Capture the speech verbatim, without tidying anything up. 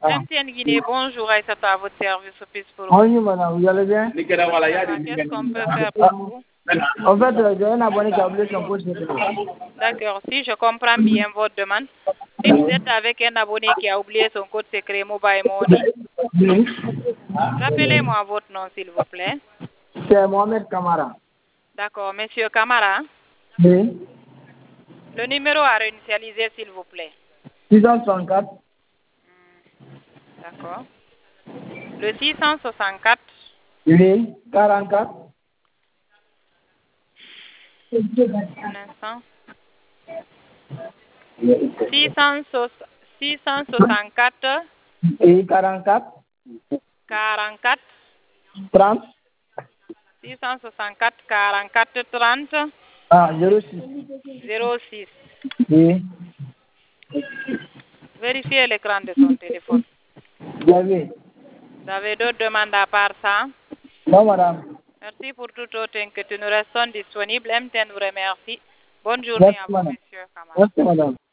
M T N Guinée, bonjour, Aïssata, à votre service au P I S pour vous. Bonjour madame, vous allez bien? Qu'est-ce qu'on peut faire pour vous? En fait, euh, j'ai un abonné qui a oublié son code secret. D'accord, si je comprends bien votre demande, si vous êtes avec un abonné qui a oublié son code secret Mobile Money, Oui. rappelez-moi votre nom, s'il vous plaît. C'est Mohamed Kamara. D'accord, monsieur Camara, Oui. le numéro à réinitialiser, s'il vous plaît. six cent soixante-quatre. D'accord. Le six cent soixante-quatre. Oui. quarante-quatre. Un instant. six cent soixante-quatre. Et quarante-quatre. quarante-quatre. trente. six cent soixante-quatre, quarante-quatre, trente. Ah, zéro six. zéro six. Oui. Vérifiez l'écran de son téléphone. J'avais. Vous avez d'autres demandes à part ça? Non, madame. Merci pour toute autre inquiétude. Nous restons disponibles. M T N vous remercie. Bonne journée Merci, à vous, madame. monsieur Kamara. Merci, madame.